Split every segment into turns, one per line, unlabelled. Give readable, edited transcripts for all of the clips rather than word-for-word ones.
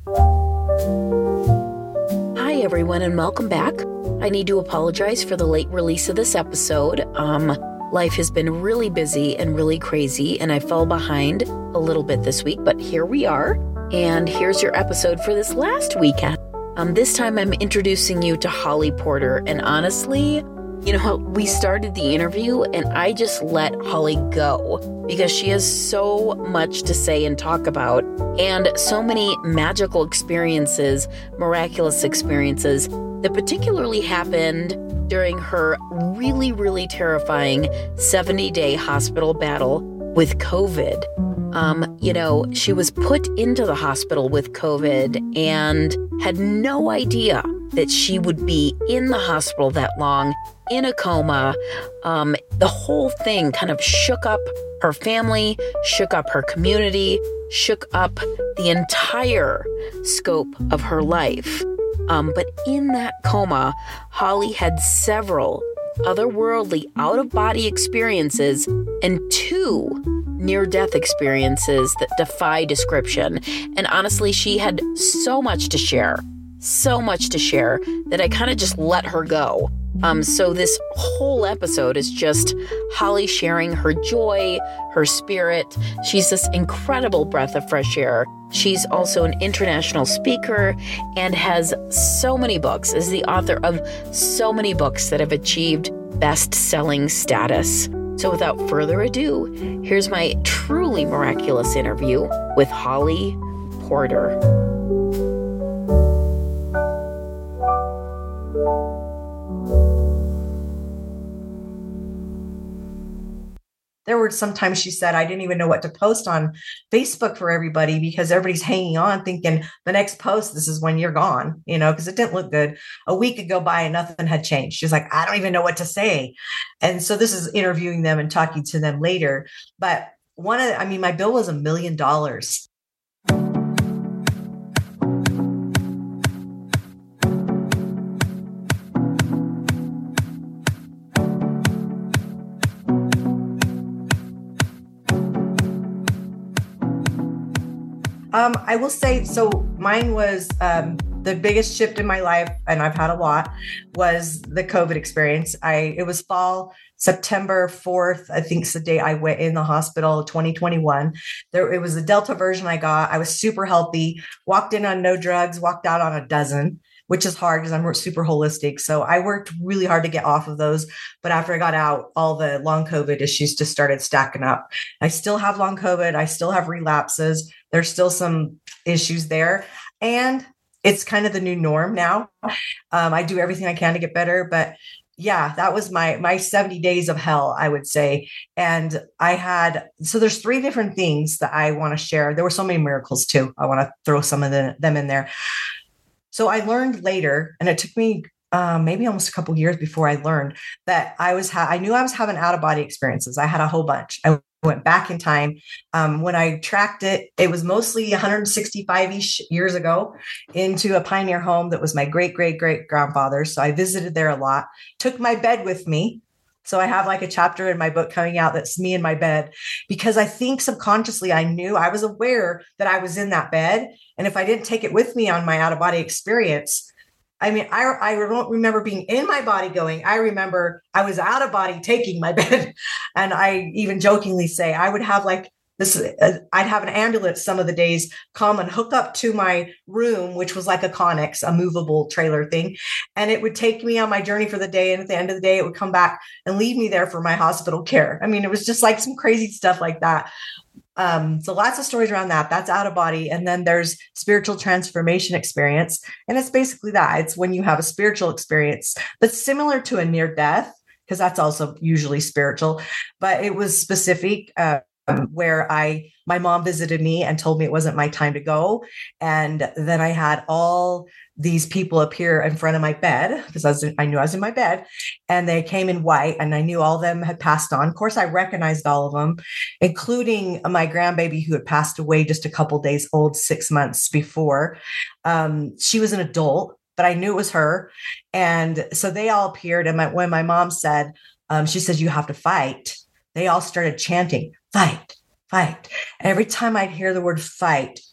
Hi, everyone, and welcome back. I need to apologize for the late release of this episode. Life has been really busy and really crazy, and I fell behind a little bit this week, but here we are. And here's your episode for this last weekend. This time I'm introducing you to Holly Porter, and honestly, we started the interview and I just let Holly go because she has so much to say and talk about, and so many magical experiences, miraculous experiences that particularly happened during her really, really terrifying 70-day hospital battle with COVID. She was put into the hospital with COVID and had no idea that she would be in the hospital that long, in a coma. The whole thing kind of shook up her family, shook up her community, shook up the entire scope of her life. But in that coma, Holly had several otherworldly, out-of-body experiences and 2 near-death experiences that defy description. And honestly, she had so much to share that I kind of just let her go. So this whole episode is just Holly sharing her joy, her spirit. She's this incredible breath of fresh air. She's also an international speaker and has so many books, is the author of so many books that have achieved best-selling status. So without further ado, here's my truly miraculous interview with Holly Porter.
There were sometimes she said, I didn't even know what to post on Facebook for everybody because everybody's hanging on thinking the next post, this is when you're gone, because it didn't look good. A week would go by and nothing had changed. She was like, I don't even know what to say. And so this is interviewing them and talking to them later. But my bill was $1 million. I will say, so mine was the biggest shift in my life, and I've had a lot, was the COVID experience. It was fall, September 4th, I think is the day I went in the hospital, 2021. It was the Delta version I got. I was super healthy, walked in on no drugs, walked out on a dozen, which is hard because I'm super holistic. So I worked really hard to get off of those. But after I got out, all the long COVID issues just started stacking up. I still have long COVID. I still have relapses. There's still some issues there. And it's kind of the new norm now. I do everything I can to get better. But yeah, that was my 70 days of hell, I would say. And so there's 3 different things that I want to share. There were so many miracles too. I want to throw some of them in there. So I learned later, and it took me maybe almost a couple of years before I learned that I knew I was having out-of-body experiences. I had a whole bunch. I went back in time. When I tracked it, it was mostly 165-ish years ago into a pioneer home that was my great-great-great-grandfather's. So I visited there a lot, took my bed with me. So I have like a chapter in my book coming out that's me in my bed, because I think subconsciously I was aware that I was in that bed. And if I didn't take it with me on my out-of-body experience, I don't remember being in my body going, I remember I was out of body taking my bed. And I even jokingly say I would have like this, I'd have an ambulance some of the days come and hook up to my room, which was like a Connex, a movable trailer thing. And it would take me on my journey for the day. And at the end of the day, it would come back and leave me there for my hospital care. I mean, it was just like some crazy stuff like that. So lots of stories around that. That's out of body. And then there's spiritual transformation experience. And it's basically that. It's when you have a spiritual experience that's similar to a near death, because that's also usually spiritual, but it was specific, where my mom visited me and told me it wasn't my time to go. And then I had all these people appear in front of my bed because I knew I was in my bed, and they came in white, and I knew all of them had passed on. Of course, I recognized all of them, including my grandbaby who had passed away just a couple days old, 6 months before. She was an adult, but I knew it was her. And so they all appeared. And when my mom said, she said, you have to fight, they all started chanting, fight, fight. Every time I'd hear the word fight,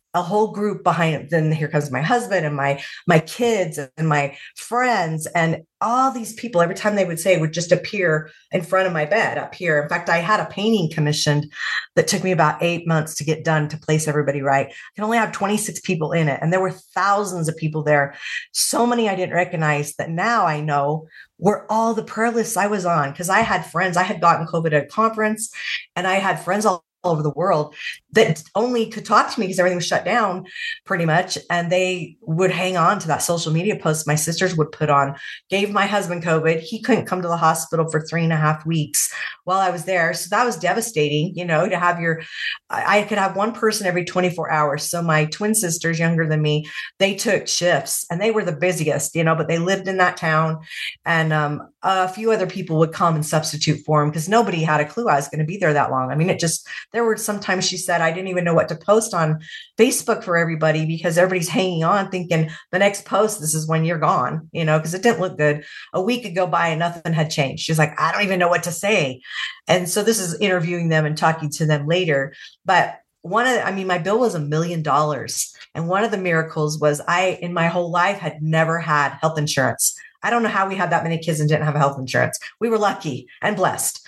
a whole group behind. Then here comes my husband and my kids and my friends, and all these people, every time they would say, would just appear in front of my bed up here. In fact, I had a painting commissioned that took me about 8 months to get done to place everybody right. I can only have 26 people in it, and there were thousands of people there. So many I didn't recognize that now I know were all the prayer lists I was on, because I had friends. I had gotten COVID at a conference, and I had friends all over the world that only could talk to me because everything was shut down pretty much. And they would hang on to that social media post my sisters would put on. Gave my husband COVID. He couldn't come to the hospital for 3.5 weeks while I was there. So that was devastating, to have I could have one person every 24 hours. So my twin sisters, younger than me, they took shifts, and they were the busiest, but they lived in that town. And a few other people would come and substitute for them because nobody had a clue I was going to be there that long. I mean, there were sometimes she said, I didn't even know what to post on Facebook for everybody because everybody's hanging on thinking the next post, this is when you're gone, because it didn't look good. A week would go by and nothing had changed. She's like, I don't even know what to say. And so this is interviewing them and talking to them later. But my bill was $1 million. And one of the miracles was in my whole life had never had health insurance. I don't know how we had that many kids and didn't have health insurance. We were lucky and blessed.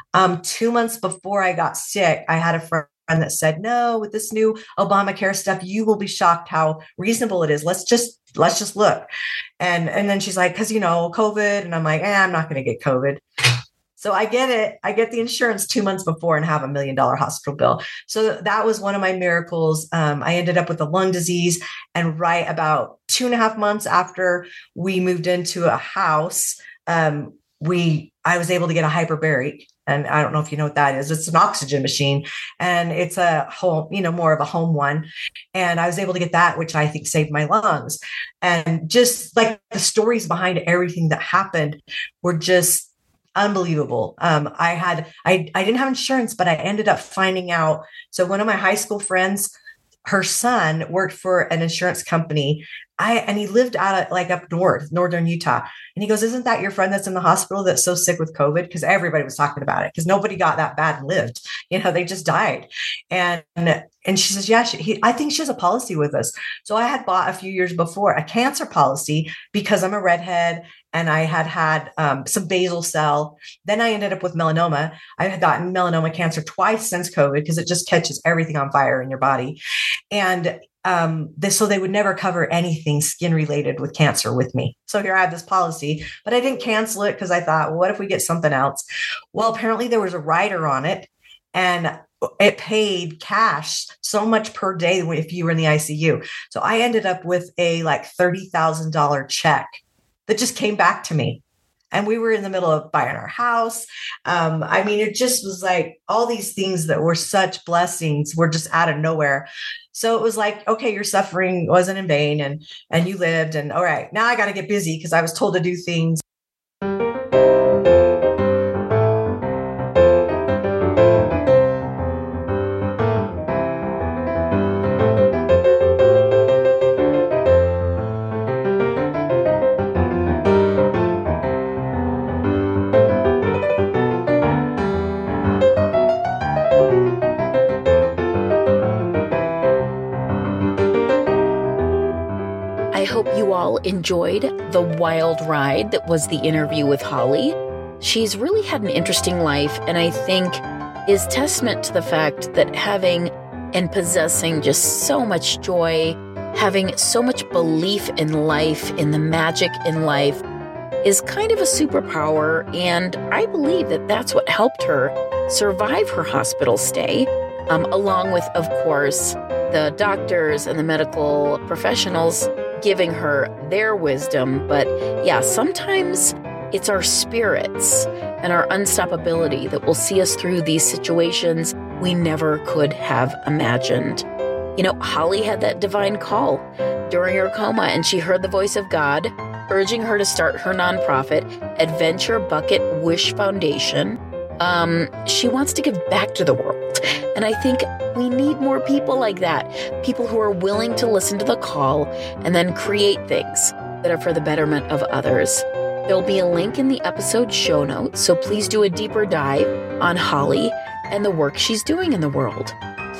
2 months before I got sick, I had a friend that said, no, with this new Obamacare stuff, you will be shocked how reasonable it is. Let's just look. And then she's like, because, COVID. And I'm like, I'm not going to get COVID. So I get it. I get the insurance 2 months before and have $1 million hospital bill. So that was one of my miracles. I ended up with a lung disease, and right about 2.5 months after we moved into a house, I was able to get a hyperbaric. And I don't know if you know what that is. It's an oxygen machine, and it's a home, more of a home one. And I was able to get that, which I think saved my lungs. And just like the stories behind everything that happened were just unbelievable. I didn't have insurance, but I ended up finding out. So one of my high school friends, her son worked for an insurance company. And he lived out up north, northern Utah. And he goes, isn't that your friend that's in the hospital that's so sick with COVID? Because everybody was talking about it because nobody got that bad and lived. They just died. And she says, yeah, I think she has a policy with us. So I had bought a few years before a cancer policy because I'm a redhead and I had some basal cell. Then I ended up with melanoma. I had gotten melanoma cancer twice since COVID because it just catches everything on fire in your body. And so they would never cover anything skin related with cancer with me. So here I have this policy, but I didn't cancel it because I thought, well, what if we get something else? Well, apparently there was a rider on it, and it paid cash so much per day if you were in the ICU. So I ended up with a $30,000 check that just came back to me. And we were in the middle of buying our house. It just was like all these things that were such blessings were just out of nowhere. So it was like, okay, your suffering wasn't in vain, and you lived. And all right, now I got to get busy because I was told to do things.
Enjoyed the wild ride that was the interview with Holly. She's really had an interesting life, and I think is testament to the fact that having and possessing just so much joy, having so much belief in life, in the magic in life, is kind of a superpower. And I believe that that's what helped her survive her hospital stay, along with, of course, the doctors and the medical professionals giving her their wisdom. But yeah, sometimes it's our spirits and our unstoppability that will see us through these situations we never could have imagined. Holly had that divine call during her coma, and she heard the voice of God urging her to start her nonprofit, Adventure Bucket Wish Foundation. She wants to give back to the world. And I think we need more people like that, people who are willing to listen to the call and then create things that are for the betterment of others. There'll be a link in the episode show notes, so please do a deeper dive on Holly and the work she's doing in the world.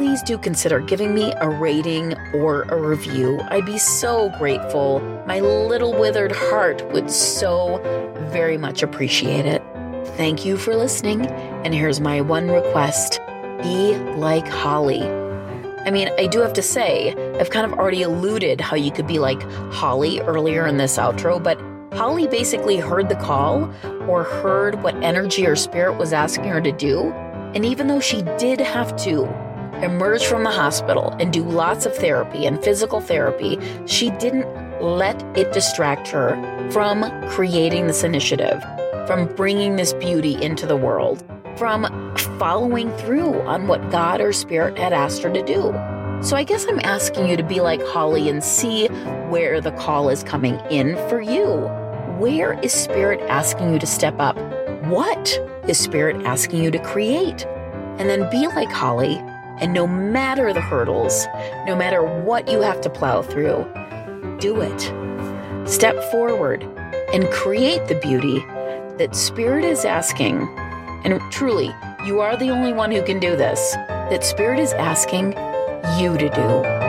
please do consider giving me a rating or a review. I'd be so grateful. My little withered heart would so very much appreciate it. Thank you for listening, and here's my one request. Be like Holly. I mean, I do have to say, I've kind of already alluded how you could be like Holly earlier in this outro, but Holly basically heard the call or heard what energy or spirit was asking her to do. And even though she did have to emerge from the hospital and do lots of therapy and physical therapy, she didn't let it distract her from creating this initiative, from bringing this beauty into the world, from following through on what God or Spirit had asked her to do. So I guess I'm asking you to be like Holly and see where the call is coming in for you. Where is Spirit asking you to step up? What is Spirit asking you to create? And then be like Holly, and no matter the hurdles, no matter what you have to plow through, do it. Step forward and create the beauty that Spirit is asking. And truly, you are the only one who can do this, that Spirit is asking you to do.